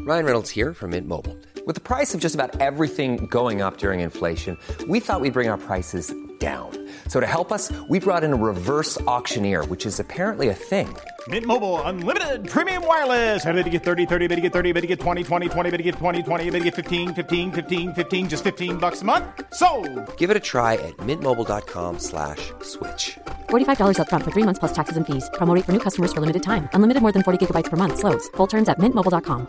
Ryan Reynolds here from Mint Mobile. With the price of just about everything going up during inflation, we thought we'd bring our prices down. So to help us, we brought in a reverse auctioneer, which is apparently a thing. Mint Mobile Unlimited Premium Wireless. How to get 30, 30, bit to get 30, bit to get 20, 20, 20, bit to get 20, 20, bit to get 15, 15, 15, 15, just $15 a month? Sold! Give it a try at mintmobile.com/switch. $45 up front for 3 months plus taxes and fees. Promo rate for new customers for limited time. Unlimited more than 40 gigabytes per month. Slows full terms at mintmobile.com.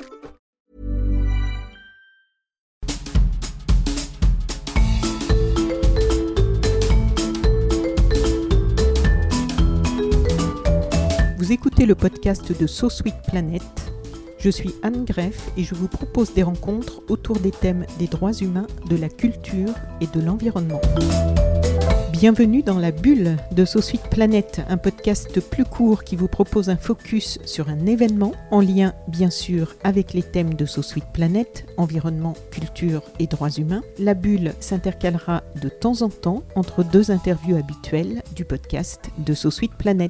Vous écoutez le podcast de So Sweet Planet. Je suis Anne Greff et je vous propose des rencontres autour des thèmes des droits humains, de la culture et de l'environnement. Bienvenue dans la bulle de So Sweet Planet, un podcast plus court qui vous propose un focus sur un événement en lien bien sûr avec les thèmes de So Sweet Planet, environnement, culture et droits humains. La bulle s'intercalera de temps en temps entre deux interviews habituelles du podcast de So Sweet Planet.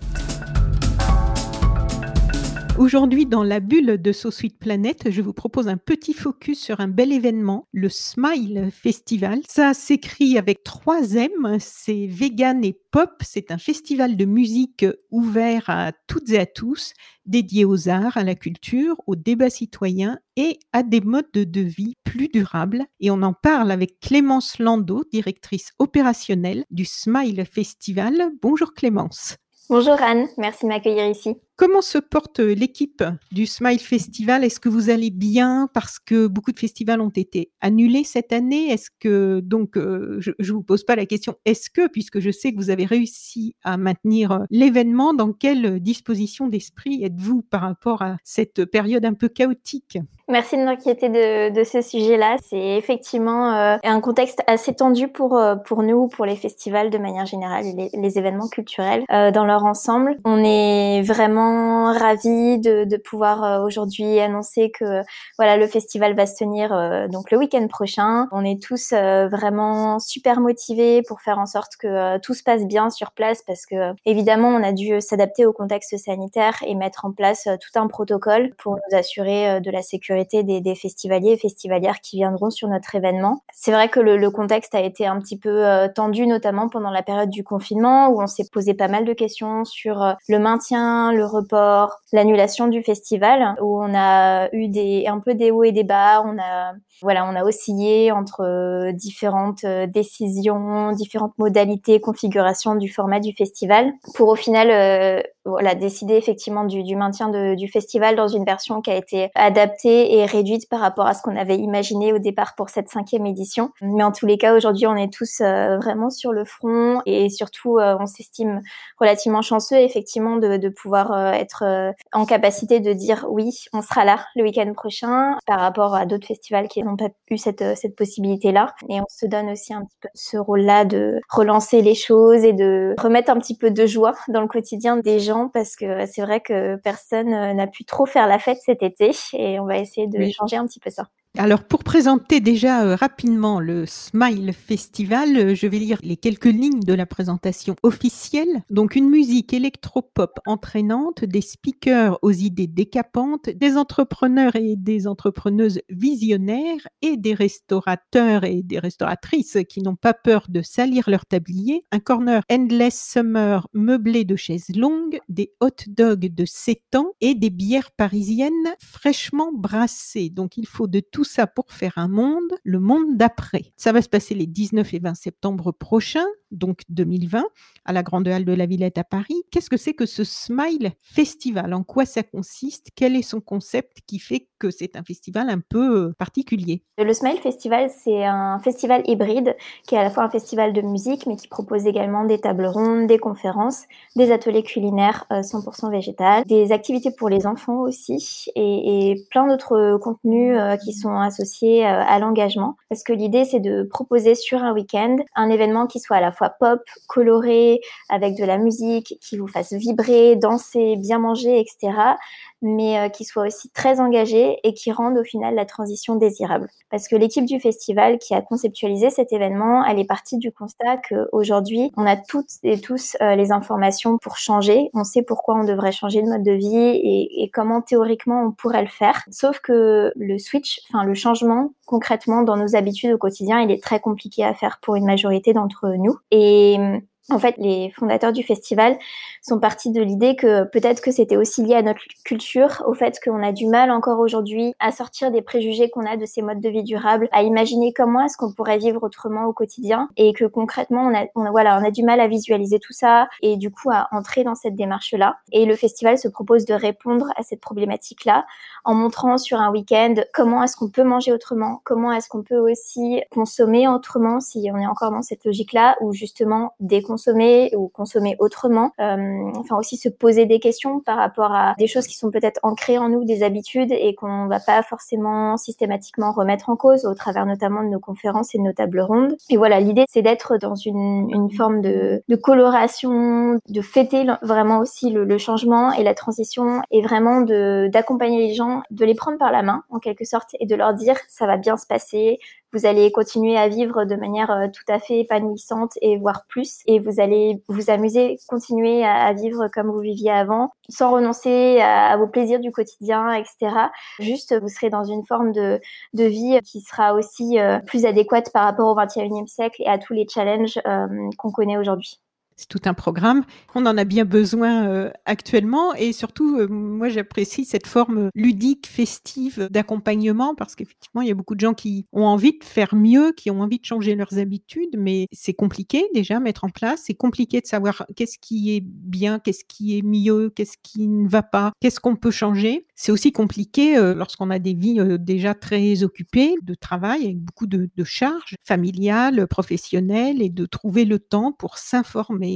Aujourd'hui, dans la bulle de So Sweet Planet, je vous propose un petit focus sur un bel événement, le Smile Festival. Ça s'écrit avec 3 M, c'est vegan et pop. C'est un festival de musique ouvert à toutes et à tous, dédié aux arts, à la culture, au débat citoyen et à des modes de vie plus durables. Et on en parle avec Clémence Landau, directrice opérationnelle du Smile Festival. Bonjour Clémence. Bonjour Anne, merci de m'accueillir ici. Comment se porte l'équipe du Smile Festival ? Est-ce que vous allez bien parce que beaucoup de festivals ont été annulés cette année ? Est-ce que, donc, je ne vous pose pas la question « est-ce que ?» puisque je sais que vous avez réussi à maintenir l'événement. Dans quelle disposition d'esprit êtes-vous par rapport à cette période un peu chaotique ? Merci de m'inquiéter de ce sujet-là. C'est effectivement un contexte assez tendu pour nous, pour les festivals de manière générale, les événements culturels dans leur ensemble. On est vraiment ravis de pouvoir aujourd'hui annoncer que voilà, le festival va se tenir donc le week-end prochain. On est tous vraiment super motivés pour faire en sorte que tout se passe bien sur place parce que évidemment on a dû s'adapter au contexte sanitaire et mettre en place tout un protocole pour nous assurer de la sécurité des festivaliers et festivalières qui viendront sur notre événement. C'est vrai que le contexte a été un petit peu tendu, notamment pendant la période du confinement, où on s'est posé pas mal de questions sur le maintien, le report, l'annulation du festival, où on a eu un peu des hauts et des bas. On a oscillé entre différentes décisions, différentes modalités, configurations du format du festival, pour au final décider effectivement du maintien du festival dans une version qui a été adaptée et réduite par rapport à ce qu'on avait imaginé au départ pour cette 5e édition. Mais en tous les cas, aujourd'hui, on est tous vraiment sur le front et surtout, on s'estime relativement chanceux effectivement de pouvoir être en capacité de dire oui, on sera là le week-end prochain par rapport à d'autres festivals qui n'ont pas eu cette possibilité-là. Et on se donne aussi un petit peu ce rôle-là de relancer les choses et de remettre un petit peu de joie dans le quotidien des gens parce que c'est vrai que personne n'a pu trop faire la fête cet été et on va essayer de changer un petit peu ça. Alors, pour présenter déjà rapidement le Smile Festival, je vais lire les quelques lignes de la présentation officielle. Donc, une musique électropop entraînante, des speakers aux idées décapantes, des entrepreneurs et des entrepreneuses visionnaires et des restaurateurs et des restauratrices qui n'ont pas peur de salir leur tablier, un corner Endless Summer meublé de chaises longues, des hot dogs de 7 ans et des bières parisiennes fraîchement brassées. Donc, il faut de tout ça pour faire un monde, le monde d'après. Ça va se passer les 19 et 20 septembre prochains, donc 2020, à la Grande Halle de la Villette à Paris. Qu'est-ce que c'est que ce Smile Festival ? En quoi ça consiste ? Quel est son concept qui fait que c'est un festival un peu particulier ? Le Smile Festival, c'est un festival hybride qui est à la fois un festival de musique, mais qui propose également des tables rondes, des conférences, des ateliers culinaires 100% végétal, des activités pour les enfants aussi, et plein d'autres contenus qui sont associés à l'engagement. Parce que l'idée, c'est de proposer sur un week-end un événement qui soit à la fois pop, coloré, avec de la musique, qui vous fasse vibrer, danser, bien manger, etc., mais qui soient aussi très engagés et qui rendent au final la transition désirable. Parce que l'équipe du festival qui a conceptualisé cet événement, elle est partie du constat qu'aujourd'hui, on a toutes et tous les informations pour changer. On sait pourquoi on devrait changer de mode de vie et comment théoriquement on pourrait le faire. Sauf que le switch, le changement concrètement dans nos habitudes au quotidien, il est très compliqué à faire pour une majorité d'entre nous. Et en fait, les fondateurs du festival sont partis de l'idée que peut-être que c'était aussi lié à notre culture, au fait qu'on a du mal encore aujourd'hui à sortir des préjugés qu'on a de ces modes de vie durables, à imaginer comment est-ce qu'on pourrait vivre autrement au quotidien, et que concrètement, on a du mal à visualiser tout ça, et du coup à entrer dans cette démarche-là. Et le festival se propose de répondre à cette problématique-là en montrant sur un week-end comment est-ce qu'on peut manger autrement, comment est-ce qu'on peut aussi consommer autrement si on est encore dans cette logique-là, ou justement consommer ou consommer autrement, aussi se poser des questions par rapport à des choses qui sont peut-être ancrées en nous, des habitudes, et qu'on va pas forcément systématiquement remettre en cause au travers notamment de nos conférences et de nos tables rondes. Et voilà, l'idée c'est d'être dans une forme de coloration, de fêter vraiment aussi le changement et la transition, et vraiment d'accompagner les gens, de les prendre par la main en quelque sorte et de leur dire ça va bien se passer, vous allez continuer à vivre de manière tout à fait épanouissante et voire plus, et vous allez vous amuser, continuer à vivre comme vous viviez avant, sans renoncer à vos plaisirs du quotidien, etc. Juste, vous serez dans une forme de vie qui sera aussi plus adéquate par rapport au XXIe siècle et à tous les challenges qu'on connaît aujourd'hui. C'est tout un programme. On en a bien besoin actuellement, et surtout, moi j'apprécie cette forme ludique, festive d'accompagnement, parce qu'effectivement, il y a beaucoup de gens qui ont envie de faire mieux, qui ont envie de changer leurs habitudes, mais c'est compliqué déjà à mettre en place. C'est compliqué de savoir qu'est-ce qui est bien, qu'est-ce qui est mieux, qu'est-ce qui ne va pas, qu'est-ce qu'on peut changer. C'est aussi compliqué lorsqu'on a des vies déjà très occupées de travail, avec beaucoup de charges familiales, professionnelles, et de trouver le temps pour s'informer,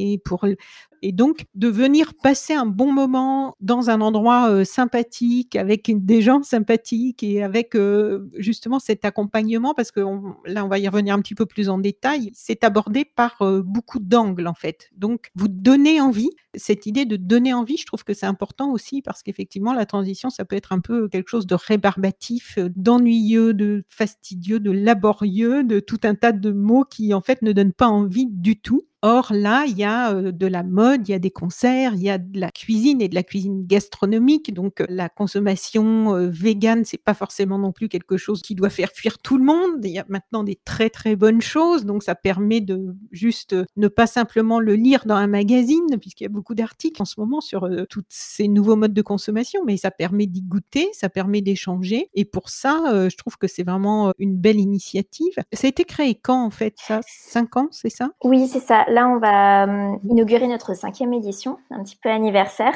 et donc de venir passer un bon moment dans un endroit sympathique, avec des gens sympathiques, et avec justement cet accompagnement, parce que là on va y revenir un petit peu plus en détail, c'est abordé par beaucoup d'angles en fait. Donc vous donnez envie, cette idée de donner envie, je trouve que c'est important aussi, parce qu'effectivement la transition, ça peut être un peu quelque chose de rébarbatif, d'ennuyeux, de fastidieux, de laborieux, de tout un tas de mots qui en fait ne donnent pas envie du tout. Or là, il y a de la mode, il y a des concerts, il y a de la cuisine, et de la cuisine gastronomique. Donc la consommation végane, c'est pas forcément non plus quelque chose qui doit faire fuir tout le monde. Il y a maintenant des très très bonnes choses, donc ça permet de juste ne pas simplement le lire dans un magazine, puisqu'il y a beaucoup d'articles en ce moment sur tous ces nouveaux modes de consommation, mais ça permet d'y goûter, ça permet d'échanger, et pour ça, je trouve que c'est vraiment une belle initiative. Ça a été créé quand en fait, ça? 5 ans, c'est ça? Oui, c'est ça. Là, on va inaugurer notre 5e édition, un petit peu anniversaire.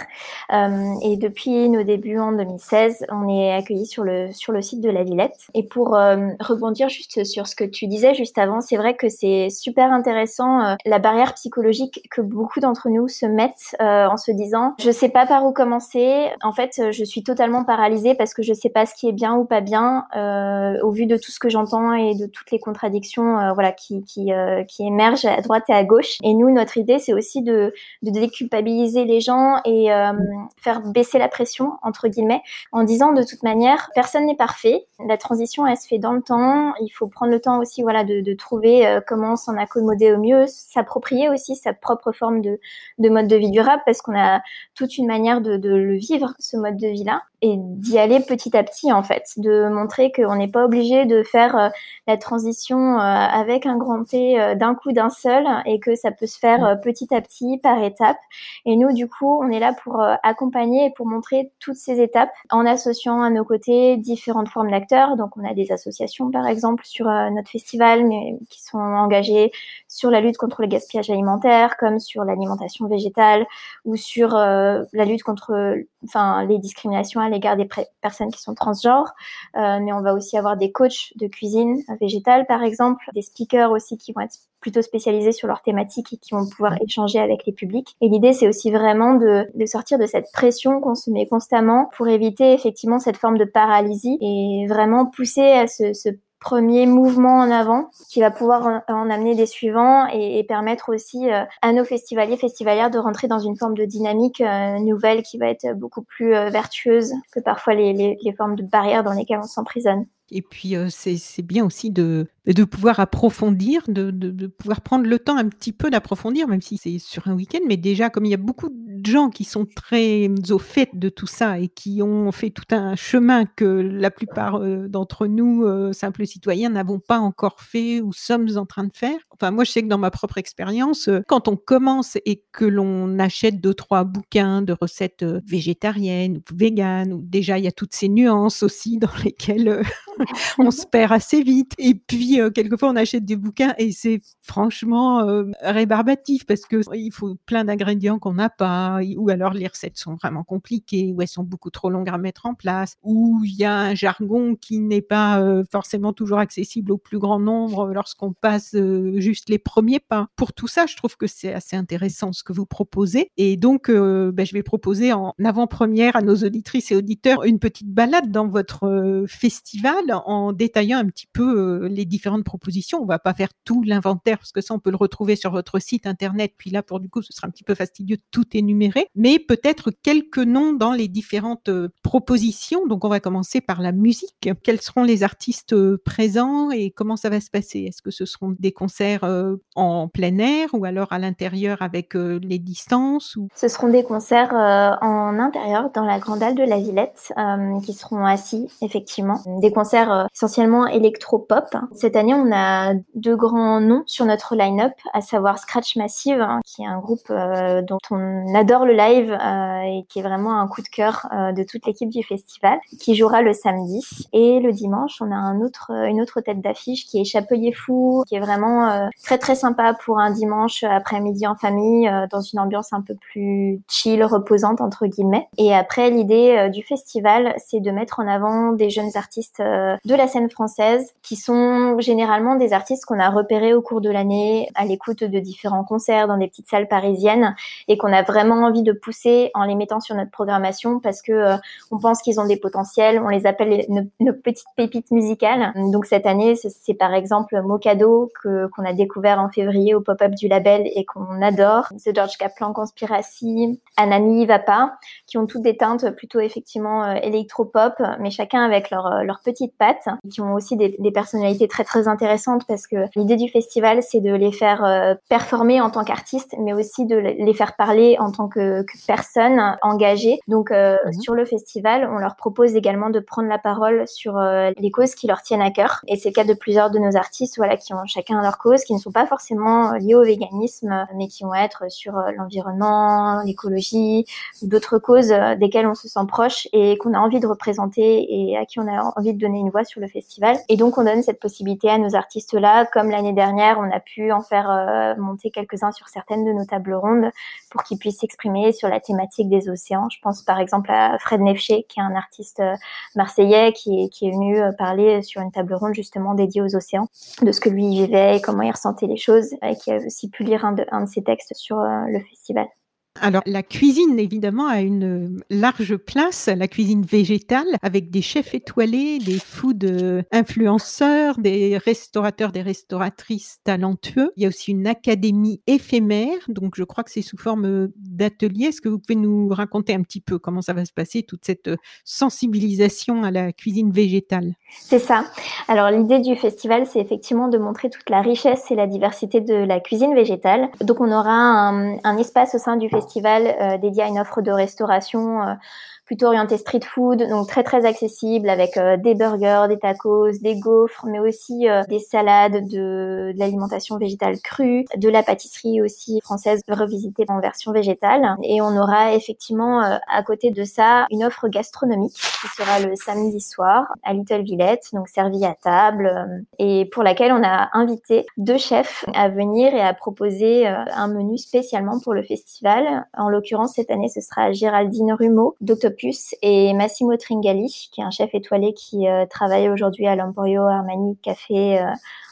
Et depuis nos débuts en 2016, on est accueillis sur le site de la Villette. Et pour rebondir juste sur ce que tu disais juste avant, c'est vrai que c'est super intéressant la barrière psychologique que beaucoup d'entre nous se mettent en se disant « je sais pas par où commencer, en fait je suis totalement paralysée parce que je sais pas ce qui est bien ou pas bien au vu de tout ce que j'entends et de toutes les contradictions qui émergent à droite et à gauche ». Et nous, notre idée, c'est aussi de déculpabiliser les gens et faire baisser la pression, entre guillemets, en disant de toute manière, personne n'est parfait. La transition, elle se fait dans le temps. Il faut prendre le temps aussi, de trouver comment s'en accommoder au mieux, s'approprier aussi sa propre forme de mode de vie durable, parce qu'on a toute une manière de le vivre, ce mode de vie-là, et d'y aller petit à petit, en fait, de montrer qu'on n'est pas obligé de faire la transition avec un grand T d'un coup, d'un seul, et que ça peut se faire petit à petit, par étapes. Et nous, du coup, on est là pour accompagner et pour montrer toutes ces étapes en associant à nos côtés différentes formes d'acteurs. Donc, on a des associations, par exemple, sur notre festival, mais qui sont engagées sur la lutte contre le gaspillage alimentaire, comme sur l'alimentation végétale, ou sur la lutte contre les discriminations à l'égard des personnes qui sont transgenres. Mais on va aussi avoir des coachs de cuisine végétale, par exemple, des speakers aussi qui vont être plutôt spécialisés sur leur thématique et qui vont pouvoir échanger avec les publics. Et l'idée, c'est aussi vraiment de sortir de cette pression qu'on se met constamment pour éviter effectivement cette forme de paralysie et vraiment pousser à se premier mouvement en avant qui va pouvoir en amener des suivants et permettre aussi à nos festivaliers, festivalières de rentrer dans une forme de dynamique nouvelle qui va être beaucoup plus vertueuse que parfois les formes de barrières dans lesquelles on s'emprisonne. Et puis, c'est bien aussi de pouvoir approfondir, de pouvoir prendre le temps un petit peu d'approfondir, même si c'est sur un week-end. Mais déjà, comme il y a beaucoup de gens qui sont très au fait de tout ça et qui ont fait tout un chemin que la plupart, d'entre nous, simples citoyens, n'avons pas encore fait ou sommes en train de faire. Enfin, moi, je sais que dans ma propre expérience, quand on commence et que l'on achète 2-3 bouquins de recettes, végétariennes ou véganes, ou déjà il y a toutes ces nuances aussi dans lesquelles, on se perd assez vite. Et puis, quelquefois, on achète des bouquins et c'est franchement rébarbatif parce qu'il faut plein d'ingrédients qu'on n'a pas, ou alors les recettes sont vraiment compliquées, ou elles sont beaucoup trop longues à mettre en place, ou il y a un jargon qui n'est pas forcément toujours accessible au plus grand nombre lorsqu'on passe juste les premiers pas. Pour tout ça, je trouve que c'est assez intéressant ce que vous proposez. Et donc, je vais proposer en avant-première à nos auditrices et auditeurs une petite balade dans votre festival en détaillant un petit peu les différentes propositions. On va pas faire tout l'inventaire parce que ça, on peut le retrouver sur votre site internet. Puis là, pour du coup, ce sera un petit peu fastidieux de tout énumérer, mais peut-être quelques noms dans les différentes propositions. Donc, on va commencer par la musique. Quels seront les artistes présents et comment ça va se passer? Est-ce que ce seront des concerts en plein air ou alors à l'intérieur avec les distances ou... Ce seront des concerts en intérieur dans la grande halle de la Villette qui seront assis, effectivement. Des concerts essentiellement électro-pop. Cette année, on a 2 grands noms sur notre line-up, à savoir Scratch Massive, qui est un groupe dont on adore le live et qui est vraiment un coup de cœur de toute l'équipe du festival, qui jouera le samedi. Et le dimanche, on a une autre tête d'affiche qui est Chapelier Fou, qui est vraiment très très sympa pour un dimanche après-midi en famille, dans une ambiance un peu plus chill, reposante entre guillemets. Et après, l'idée du festival, c'est de mettre en avant des jeunes artistes de la scène française, qui sont généralement des artistes qu'on a repérés au cours de l'année, à l'écoute de différents concerts dans des petites salles parisiennes, et qu'on a vraiment envie de pousser en les mettant sur notre programmation parce que on pense qu'ils ont des potentiels, on les appelle nos petites pépites musicales. Donc cette année, c'est par exemple Mocado qu'on a découvert en février au pop-up du label et qu'on adore, The George Kaplan Conspiracy, Anami Vapa, qui ont toutes des teintes plutôt effectivement électro-pop, mais chacun avec leur petite patte, qui ont aussi des personnalités très très intéressantes parce que l'idée du festival, c'est de les faire performer en tant qu'artistes, mais aussi de les faire parler en tant que personnes engagées. Donc sur le festival, on leur propose également de prendre la parole sur les causes qui leur tiennent à cœur. Et c'est le cas de plusieurs de nos artistes, voilà, qui ont chacun leur cause, qui ne sont pas forcément liées au véganisme, mais qui vont être sur l'environnement, l'écologie, d'autres causes desquelles on se sent proche et qu'on a envie de représenter et à qui on a envie de donner une voix sur le festival. Et donc, on donne cette possibilité à nos artistes-là. Comme l'année dernière, on a pu en faire monter quelques-uns sur certaines de nos tables rondes pour qu'ils puissent s'exprimer sur la thématique des océans. Je pense par exemple à Fred Nefché, qui est un artiste marseillais qui est venu parler sur une table ronde justement dédiée aux océans, de ce que lui vivait et comment il ressentait les choses, et qui a aussi pu lire un de ses textes sur le festival. Alors, la cuisine, évidemment, a une large place, la cuisine végétale, avec des chefs étoilés, des food influenceurs, des restaurateurs, des restauratrices talentueux. Il y a aussi une académie éphémère, donc je crois que c'est sous forme d'atelier. Est-ce que vous pouvez nous raconter un petit peu comment ça va se passer, toute cette sensibilisation à la cuisine végétale? C'est ça. Alors, l'idée du festival, c'est effectivement de montrer toute la richesse et la diversité de la cuisine végétale. Donc, on aura un espace au sein du festival dédié à une offre de restauration plutôt orienté street food, donc très très accessible avec des burgers, des tacos, des gaufres, mais aussi des salades, de l'alimentation végétale crue, de la pâtisserie aussi française revisitée en version végétale. Et on aura effectivement à côté de ça une offre gastronomique qui sera le samedi soir à Little Villette, donc servie à table, et pour laquelle on a invité 2 chefs à venir et à proposer un menu spécialement pour le festival. En l'occurrence, cette année, ce sera Géraldine Rumeau, d'Octopus, et Massimo Tringali, qui est un chef étoilé qui travaille aujourd'hui à l'Emporio Armani Café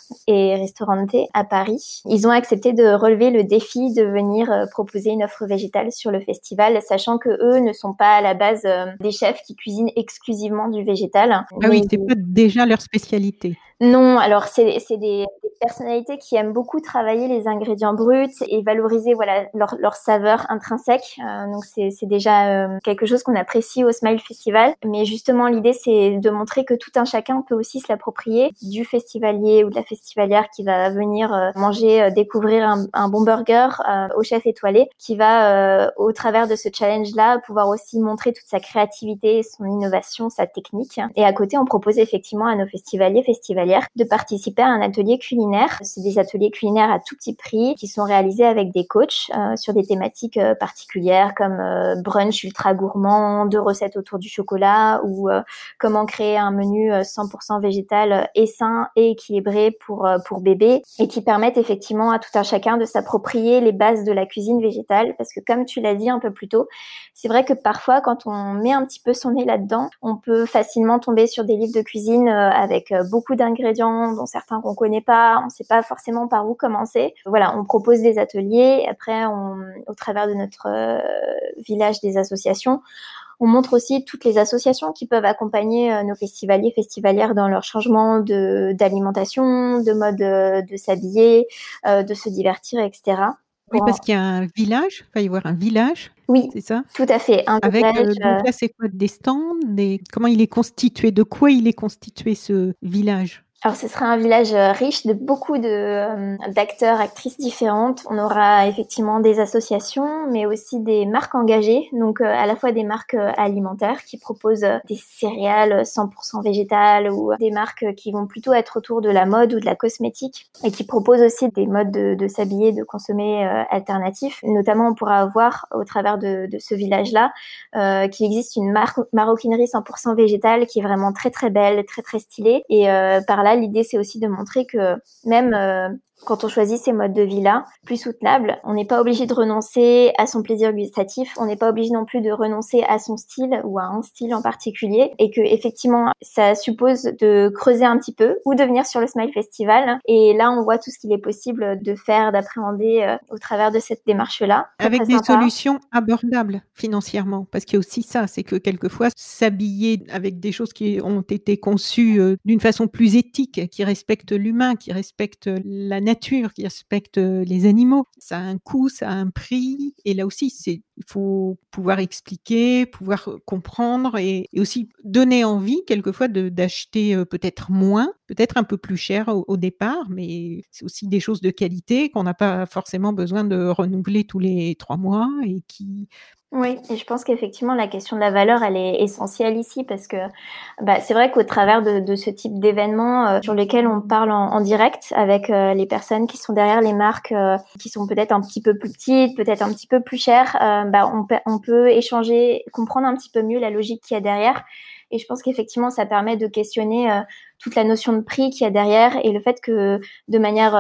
et Ristorante à Paris. Ils ont accepté de relever le défi de venir proposer une offre végétale sur le festival, sachant que eux ne sont pas à la base des chefs qui cuisinent exclusivement du végétal. Ah oui, c'est pas déjà leur spécialité. Non, alors c'est des personnalités qui aiment beaucoup travailler les ingrédients bruts et valoriser voilà leur saveur intrinsèque. Donc c'est déjà quelque chose qu'on apprécie au Smile Festival. Mais justement l'idée c'est de montrer que tout un chacun peut aussi se l'approprier, du festivalier ou de la festivalière qui va venir manger, découvrir un bon burger au chef étoilé, qui va au travers de ce challenge-là pouvoir aussi montrer toute sa créativité, son innovation, sa technique. Et à côté on propose effectivement à nos festivaliers, festivalières de participer à un atelier culinaire. C'est des ateliers culinaires à tout petit prix qui sont réalisés avec des coachs sur des thématiques particulières comme brunch ultra gourmand, 2 recettes autour du chocolat ou comment créer un menu 100% végétal et sain et équilibré pour bébé et qui permettent effectivement à tout un chacun de s'approprier les bases de la cuisine végétale parce que comme tu l'as dit un peu plus tôt, c'est vrai que parfois quand on met un petit peu son nez là-dedans, on peut facilement tomber sur des livres de cuisine avec beaucoup d'ingrédients dont certains qu'on connaît pas, on sait pas forcément par où commencer. Voilà, on propose des ateliers. Après, au travers de notre village des associations, on montre aussi toutes les associations qui peuvent accompagner nos festivaliers, festivalières dans leur changement d'alimentation, de mode de s'habiller, de se divertir, etc. Oui, parce qu'il y a un village, il va y avoir un village, Oui, c'est ça? tout à fait. Un Avec, village, donc là, c'est quoi? Des stands? Comment il est constitué? De quoi il est constitué ce village? Alors, ce sera un village riche de beaucoup d'acteurs, actrices différentes. On aura effectivement des associations, mais aussi des marques engagées. Donc, à la fois des marques alimentaires qui proposent des céréales 100% végétales ou des marques qui vont plutôt être autour de la mode ou de la cosmétique et qui proposent aussi des modes de s'habiller, de consommer alternatifs. Notamment, on pourra voir au travers de ce village-là qu'il existe une maroquinerie 100% végétale qui est vraiment très, très belle, très, très stylée. Et par là, l'idée, c'est aussi de montrer que même quand on choisit ces modes de vie-là, plus soutenables, on n'est pas obligé de renoncer à son plaisir gustatif, on n'est pas obligé non plus de renoncer à son style ou à un style en particulier, et que effectivement, ça suppose de creuser un petit peu ou de venir sur le Smile Festival. Et là, on voit tout ce qu'il est possible de faire, d'appréhender au travers de cette démarche-là. Avec Très des sympa. solutions abordables financièrement, parce qu'il y a aussi ça, c'est que quelquefois s'habiller avec des choses qui ont été conçues d'une façon plus éthique, qui respectent l'humain, qui respectent la nature, qui respectent les animaux, ça a un coût, ça a un prix, et là aussi il faut pouvoir expliquer, pouvoir comprendre et aussi donner envie quelquefois d'acheter peut-être moins, peut-être un peu plus cher au départ, mais c'est aussi des choses de qualité qu'on n'a pas forcément besoin de renouveler tous les 3 mois et qui Oui, et je pense qu'effectivement la question de la valeur, elle est essentielle ici parce que c'est vrai qu'au travers de ce type d'événements sur lesquels on parle en direct avec les personnes qui sont derrière les marques qui sont peut-être un petit peu plus petites, peut-être un petit peu plus chères, on peut échanger, comprendre un petit peu mieux la logique qu'il y a derrière. Et je pense qu'effectivement, ça permet de questionner toute la notion de prix qu'il y a derrière et le fait que de manière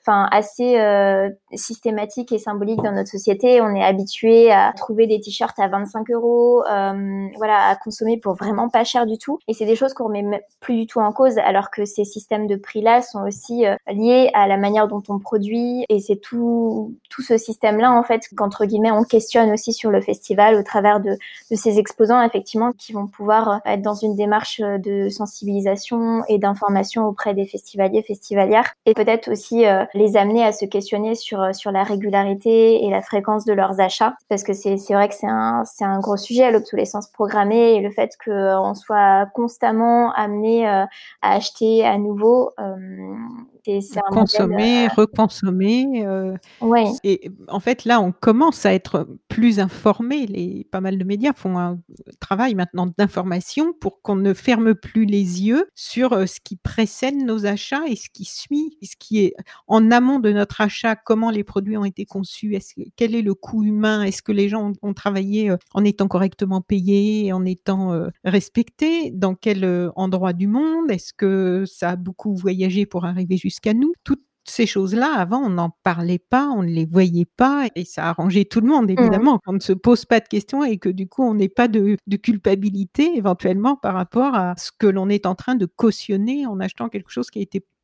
assez systématique et symbolique dans notre société, on est habitué à trouver des t-shirts à 25 €, à consommer pour vraiment pas cher du tout. Et c'est des choses qu'on remet plus du tout en cause, alors que ces systèmes de prix-là sont aussi liés à la manière dont on produit. Et c'est tout ce système-là, en fait, qu'entre guillemets, on questionne aussi sur le festival au travers de ces exposants, effectivement, qui vont pouvoir être dans une démarche de sensibilisation et d'information auprès des festivaliers, festivalières, et peut-être aussi les amener à se questionner sur la régularité et la fréquence de leurs achats, parce que c'est vrai que c'est un gros sujet, l'obsolescence programmée et le fait qu'on soit constamment amené à acheter à nouveau. C'est un consommer, modèle, reconsommer. ouais. Et en fait, là, on commence à être plus informés. Pas mal de médias font un travail maintenant d'information pour qu'on ne ferme plus les yeux sur ce qui précède nos achats et ce qui suit, ce qui est en amont de notre achat, comment les produits ont été conçus, quel est le coût humain, est-ce que les gens ont travaillé en étant correctement payés, en étant respectés, dans quel endroit du monde, est-ce que ça a beaucoup voyagé pour arriver jusqu'à nous. Toutes ces choses-là, avant, on n'en parlait pas, on ne les voyait pas et ça arrangeait tout le monde, évidemment. On ne se pose pas de questions et que du coup, on n'ait pas de culpabilité éventuellement par rapport à ce que l'on est en train de cautionner en achetant quelque chose qui a été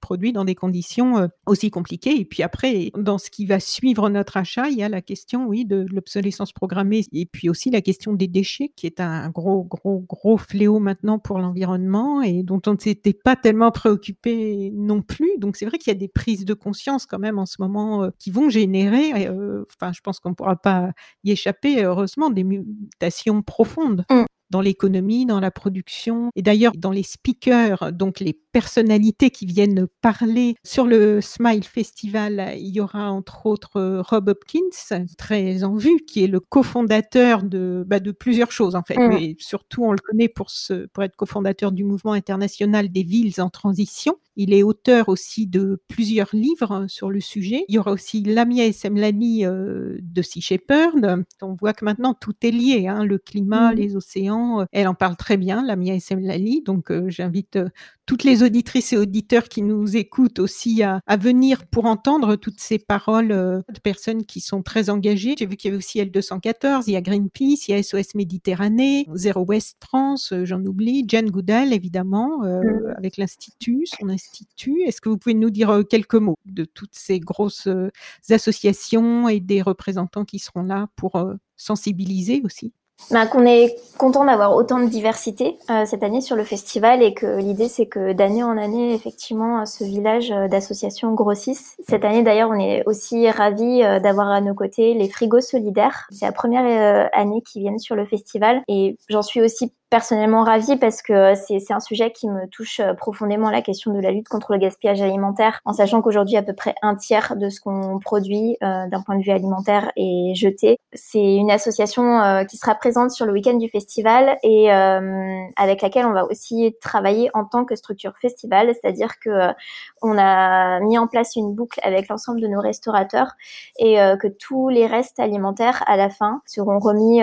produit dans des conditions aussi compliquées. Et puis après, dans ce qui va suivre notre achat, il y a la question, oui, de l'obsolescence programmée et puis aussi la question des déchets qui est un gros fléau maintenant pour l'environnement et dont on ne s'était pas tellement préoccupé non plus. Donc c'est vrai qu'il y a des prises de conscience quand même en ce moment qui vont générer, je pense qu'on ne pourra pas y échapper, heureusement, des mutations profondes dans l'économie, dans la production et d'ailleurs dans les speakers, donc les personnalités qui viennent parler sur le Smile Festival. Il y aura entre autres Rob Hopkins, très en vue, qui est le cofondateur de plusieurs choses en fait, mais surtout on le connaît pour être cofondateur du mouvement international des villes en transition. Il est auteur aussi de plusieurs livres sur le sujet. Il y aura aussi Lamia Essemlani de Sea Shepherd. On voit que maintenant tout est lié, le climat, les océans. Elle en parle très bien, Lamia Essemlani. Donc j'invite toutes les auditrices et auditeurs qui nous écoutent aussi à venir pour entendre toutes ces paroles de personnes qui sont très engagées. J'ai vu qu'il y avait aussi L214, il y a Greenpeace, il y a SOS Méditerranée, Zero Waste France, j'en oublie, Jane Goodall évidemment, avec son institut. Est-ce que vous pouvez nous dire quelques mots de toutes ces grosses associations et des représentants qui seront là pour sensibiliser aussi ? Qu'on est content d'avoir autant de diversité cette année sur le festival et que l'idée c'est que d'année en année effectivement ce village d'associations grossisse. Cette année d'ailleurs on est aussi ravis d'avoir à nos côtés les frigos solidaires. C'est la première année qu'ils viennent sur le festival et j'en suis aussi personnellement ravie parce que c'est un sujet qui me touche profondément, la question de la lutte contre le gaspillage alimentaire, en sachant qu'aujourd'hui à peu près un tiers de ce qu'on produit d'un point de vue alimentaire est jeté. C'est une association qui sera présente sur le week-end du festival et avec laquelle on va aussi travailler en tant que structure festival, c'est-à-dire que on a mis en place une boucle avec l'ensemble de nos restaurateurs et que tous les restes alimentaires à la fin seront remis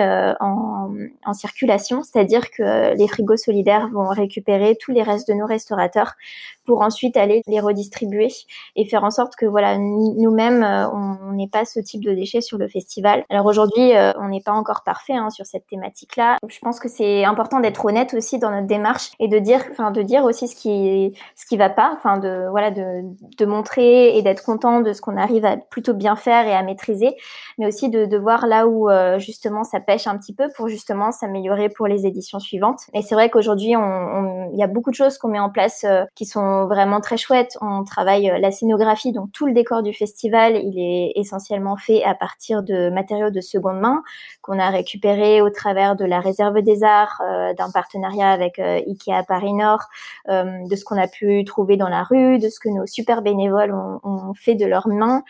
en circulation, c'est-à-dire que les frigos solidaires vont récupérer tous les restes de nos restaurateurs pour ensuite aller les redistribuer et faire en sorte que nous-mêmes on n'ait pas ce type de déchets sur le festival. Alors aujourd'hui on n'est pas encore parfait sur cette thématique-là. Je pense que c'est important d'être honnête aussi dans notre démarche et de dire aussi ce qui va pas, de montrer et d'être content de ce qu'on arrive à plutôt bien faire et à maîtriser, mais aussi de voir là où justement ça pêche un petit peu pour justement s'améliorer pour les éditions suivantes. Et c'est vrai qu'aujourd'hui il y a beaucoup de choses qu'on met en place qui sont vraiment très chouettes. On travaille la scénographie, donc tout le décor du festival, il est essentiellement fait à partir de matériaux de seconde main qu'on a récupérés au travers de la Réserve des Arts, d'un partenariat avec Ikea Paris Nord, de ce qu'on a pu trouver dans la rue, de ce que nos super bénévoles ont fait de leurs mains.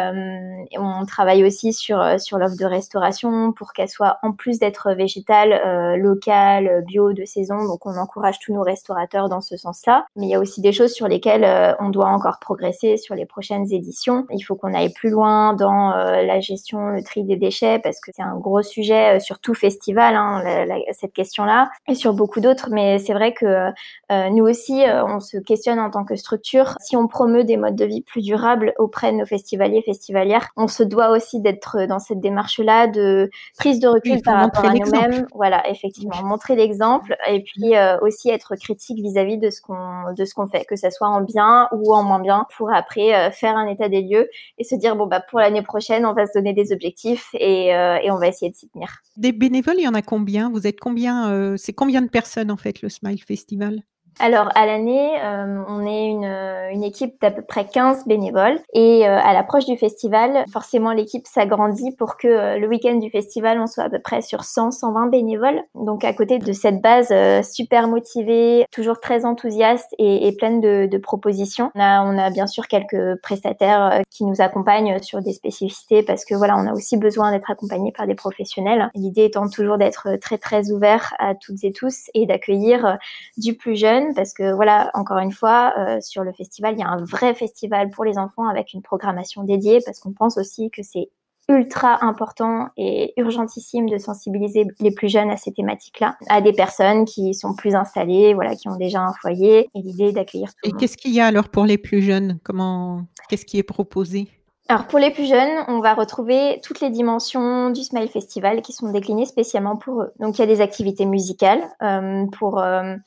Et on travaille aussi sur l'offre de restauration pour qu'elle soit, en plus d'être végétale, locale, bio, de saison. Donc on encourage tous nos restaurateurs dans ce sens-là. Mais il y a aussi des choses sur lesquelles on doit encore progresser sur les prochaines éditions. Il faut qu'on aille plus loin dans la gestion, le tri des déchets, parce que c'est un gros sujet sur tout festival, cette question-là, et sur beaucoup d'autres. Mais c'est vrai que nous aussi, on se questionne en tant que structure. Si on promeut des modes de vie plus durables auprès de nos festivaliers, festivalières, on se doit aussi d'être dans cette démarche-là de prise de recul par rapport à nous-mêmes. Voilà, effectivement, montrer l'exemple et puis aussi être critique vis-à-vis de ce qu'on fait, que ça soit en bien ou en moins bien, pour après faire un état des lieux et se dire pour l'année prochaine, on va se donner des objectifs et on va essayer de s'y tenir. Des bénévoles, il y en a combien ? Vous êtes combien ? C'est combien de personnes en fait le Smile Festival ? Alors, à l'année, on est une équipe d'à peu près 15 bénévoles et à l'approche du festival, forcément, l'équipe s'agrandit pour que le week-end du festival, on soit à peu près sur 100-120 bénévoles. Donc, à côté de cette base super motivée, toujours très enthousiaste et pleine de propositions, on a bien sûr quelques prestataires qui nous accompagnent sur des spécificités parce que on a aussi besoin d'être accompagnés par des professionnels. L'idée étant toujours d'être très, très ouvert à toutes et tous et d'accueillir du plus jeune. Parce que encore une fois, sur le festival, il y a un vrai festival pour les enfants avec une programmation dédiée parce qu'on pense aussi que c'est ultra important et urgentissime de sensibiliser les plus jeunes à ces thématiques-là, à des personnes qui sont plus installées, qui ont déjà un foyer et l'idée est d'accueillir tout le monde. Et qu'est-ce qu'il y a alors pour les plus jeunes ? Qu'est-ce qui est proposé ? Alors pour les plus jeunes, on va retrouver toutes les dimensions du Smile Festival qui sont déclinées spécialement pour eux. Donc il y a des activités musicales pour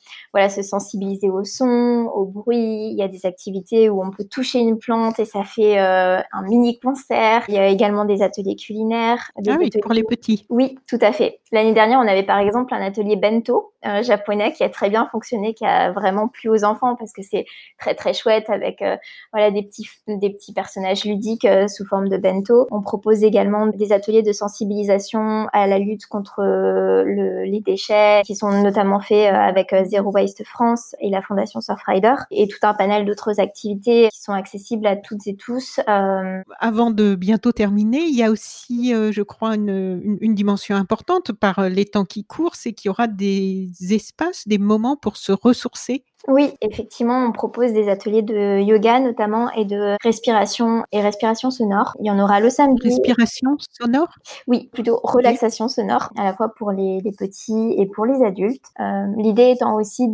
se sensibiliser au son, au bruit. Il y a des activités où on peut toucher une plante et ça fait un mini concert. Il y a également des ateliers culinaires. Pour les petits. Oui, tout à fait. L'année dernière, on avait par exemple un atelier bento japonais qui a très bien fonctionné, qui a vraiment plu aux enfants parce que c'est très très chouette avec des petits personnages ludiques sous forme de bento. On propose également des ateliers de sensibilisation à la lutte contre les déchets qui sont notamment faits avec Zero Waste France et la Fondation Surfrider et tout un panel d'autres activités qui sont accessibles à toutes et tous. Avant de bientôt terminer, il y a aussi, je crois, une dimension importante par les temps qui courent, c'est qu'il y aura des espaces, des moments pour se ressourcer. Oui, effectivement, on propose des ateliers de yoga notamment et de respiration sonore. Il y en aura le samedi. Respiration sonore ? Oui, plutôt relaxation sonore, à la fois pour les petits et pour les adultes. L'idée étant aussi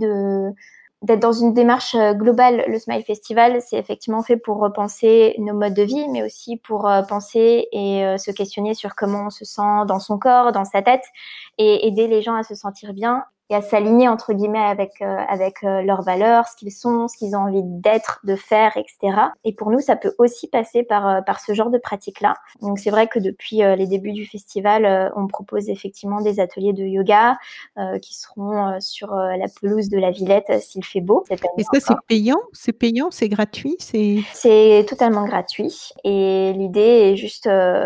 d'être dans une démarche globale. Le Smile Festival, c'est effectivement fait pour repenser nos modes de vie, mais aussi pour penser et se questionner sur comment on se sent dans son corps, dans sa tête, et aider les gens à se sentir bien et à s'aligner entre guillemets avec leurs valeurs, ce qu'ils sont, ce qu'ils ont envie d'être, de faire, etc. Et pour nous, ça peut aussi passer par ce genre de pratique-là. Donc c'est vrai que depuis les débuts du festival, on propose effectivement des ateliers de yoga qui seront sur la pelouse de la Villette s'il fait beau. Et ça, c'est payant ? C'est payant ? C'est gratuit ? C'est totalement gratuit. Et l'idée est juste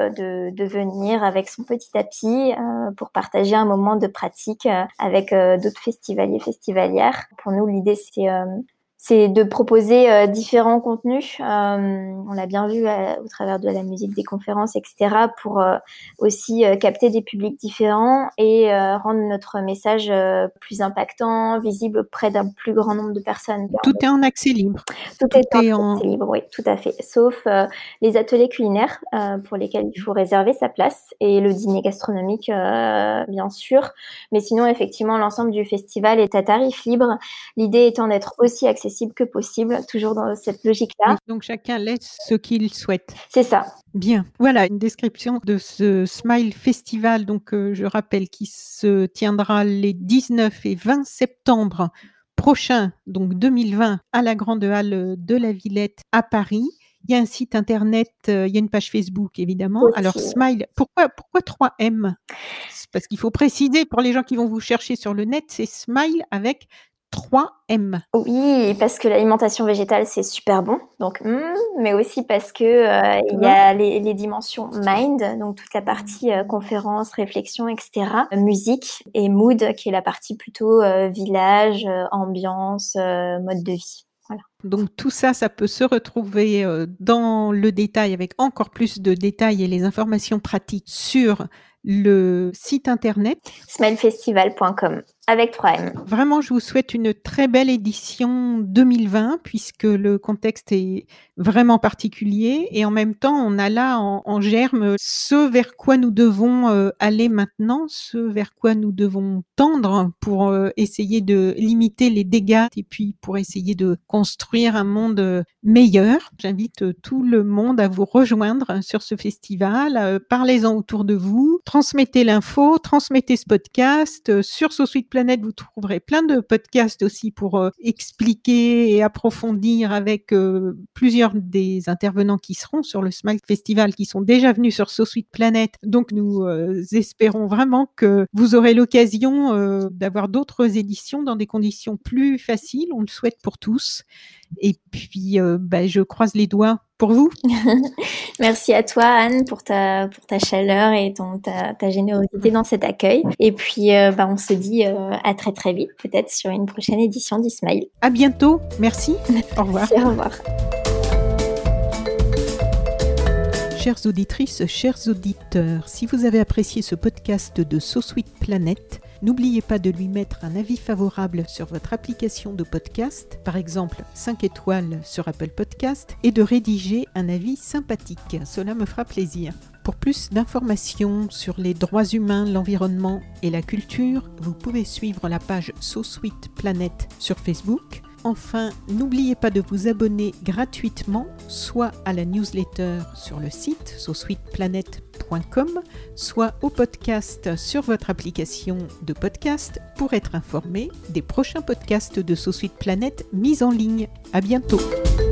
de venir avec son petit tapis pour partager un moment de pratique avec d'autres festivaliers, festivalières. Pour nous, l'idée, c'est de proposer différents contenus. On l'a bien vu au travers de la musique, des conférences, etc., pour aussi capter des publics différents et rendre notre message plus impactant, visible auprès d'un plus grand nombre de personnes. Tout est en accès libre. Tout est en accès libre, oui, tout à fait. Sauf les ateliers culinaires pour lesquels il faut réserver sa place et le dîner gastronomique, bien sûr. Mais sinon, effectivement, l'ensemble du festival est à tarif libre. L'idée étant d'être aussi accessible que possible, toujours dans cette logique-là. Donc chacun laisse ce qu'il souhaite. C'est ça. Bien. Voilà une description de ce Smile Festival, donc je rappelle, qui se tiendra les 19 et 20 septembre prochains, donc 2020, à la Grande Halle de la Villette à Paris. Il y a un site internet, il y a une page Facebook évidemment. Aussi. Alors Smile, pourquoi 3M ? Parce qu'il faut préciser pour les gens qui vont vous chercher sur le net, c'est Smile avec 3M. Oui, parce que l'alimentation végétale, c'est super bon, donc mais aussi parce que il y a les dimensions mind, donc toute la partie conférence, réflexion, etc. Musique et mood, qui est la partie plutôt village, ambiance, mode de vie. Voilà. Donc tout ça, ça peut se retrouver dans le détail, avec encore plus de détails et les informations pratiques sur le site internet smilefestival.com avec 3M. Vraiment, je vous souhaite une très belle édition 2020 puisque le contexte est vraiment particulier et en même temps, on a là en germe ce vers quoi nous devons aller maintenant, ce vers quoi nous devons tendre pour essayer de limiter les dégâts et puis pour essayer de construire un monde meilleur. J'invite tout le monde à vous rejoindre sur ce festival. Parlez-en autour de vous, transmettez l'info, transmettez ce podcast. Sur SoSweet Planet, vous trouverez plein de podcasts aussi pour expliquer et approfondir avec plusieurs des intervenants qui seront sur le Smile Festival, qui sont déjà venus sur SoSweet Planet. Donc, nous espérons vraiment que vous aurez l'occasion d'avoir d'autres éditions dans des conditions plus faciles. On le souhaite pour tous. Et puis, je croise les doigts pour vous. Merci à toi, Anne, pour ta chaleur et ta générosité dans cet accueil. Et puis, on se dit à très très vite, peut-être sur une prochaine édition d'Ismail. À bientôt. Merci. Au revoir. Merci, au revoir. Chères auditrices, chers auditeurs, si vous avez apprécié ce podcast de SoSweet Planet, n'oubliez pas de lui mettre un avis favorable sur votre application de podcast, par exemple 5 étoiles sur Apple Podcast, et de rédiger un avis sympathique. Cela me fera plaisir. Pour plus d'informations sur les droits humains, l'environnement et la culture, vous pouvez suivre la page SoSweet Planet sur Facebook, Enfin, n'oubliez pas de vous abonner gratuitement, soit à la newsletter sur le site saucesuiteplanet.com, soit au podcast sur votre application de podcast pour être informé des prochains podcasts de Sauce Suite Planète mis en ligne. À bientôt.